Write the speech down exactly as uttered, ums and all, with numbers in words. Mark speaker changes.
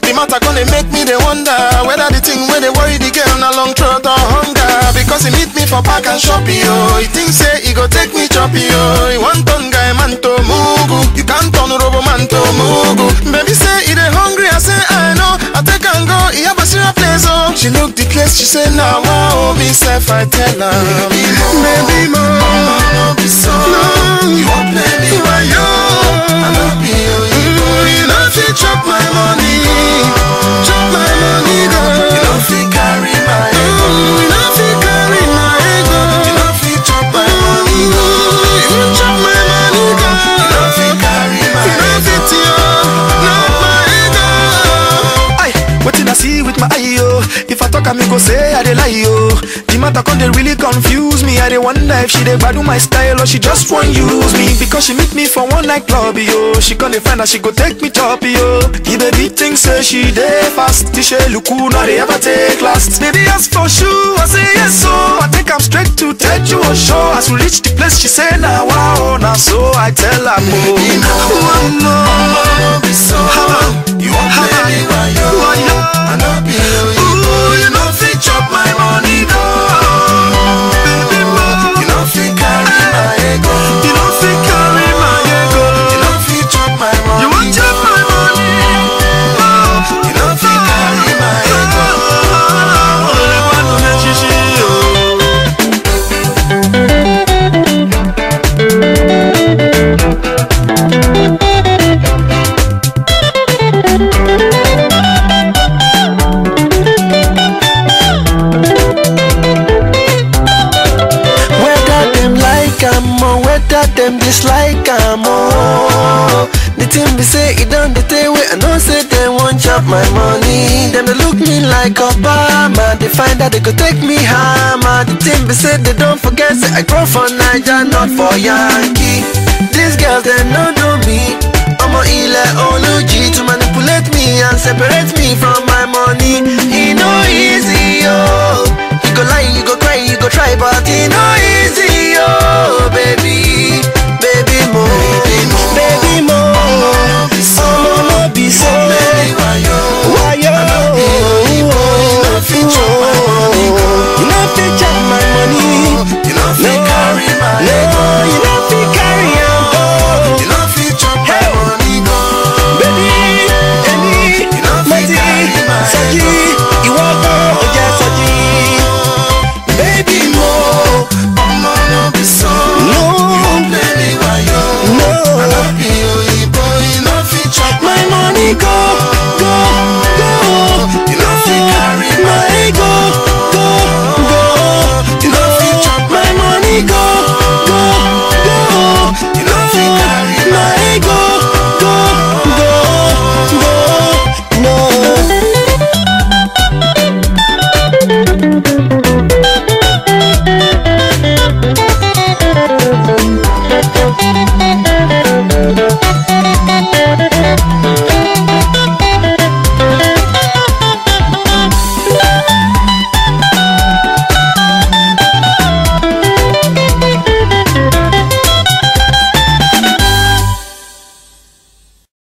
Speaker 1: The matter gonna make me they wonder whether the thing where they worry the girl na long throat or hunger. Because he meet me for park and shop, yo. He think say he go take me chop, yo. He want turn guy man to mugu. You can't turn robo man to mugu. Baby say he they hungry, I say I know. I take and go, he have a serious place, oh. She look the place, she say now, wow, me self I tell her. Baby more, baby more, oh, no, be so. No, you won't play me why yo. I love you, you, you know if you chop my money, chop my money, girl. You know if you carry my ego, you know if you carry my ego. You know if you chop my money, you chop my money, girl. You know if you carry my ego, you know if it's you, not my ego. Aye, what did I see with my eye, yo? If I talk, I me go say I dey lie, yo. The matter come they really confuse me. I dey wonder if she dey badu my style or she just want use me. Because she meet me for one night club, yo. She come dey find out she go take me top, yo. The baby thinks say she dey fast. Tisha luku no dey ever take last. Baby ask for shoe, I say yes so. I take am straight to Teju or show. As we reach the place, she say nah wow, nah so I tell her mo. Baby no, oh, no, no, be so. You won't play me why yo? I know be you, you know fit chop my money, no. Baby more, you know fit carry my ego. You know fit carry my ego. You know fit chop my money. You want chop my money? You know fit carry my ego. Only one to make you
Speaker 2: whether them dislike am, oh. The thing be say it done the day way. I know say they won't chop my money. Them they look me like Obama. They find out they could take me hammer. The thing be say they don't forget say I grow for Niger, not for Yankee. These girls they know do me. I'm a ile ology to manipulate me and separate me from my money. It no easy, yo. You go lie, you go cry, you go try, but it no easy, yo, baby.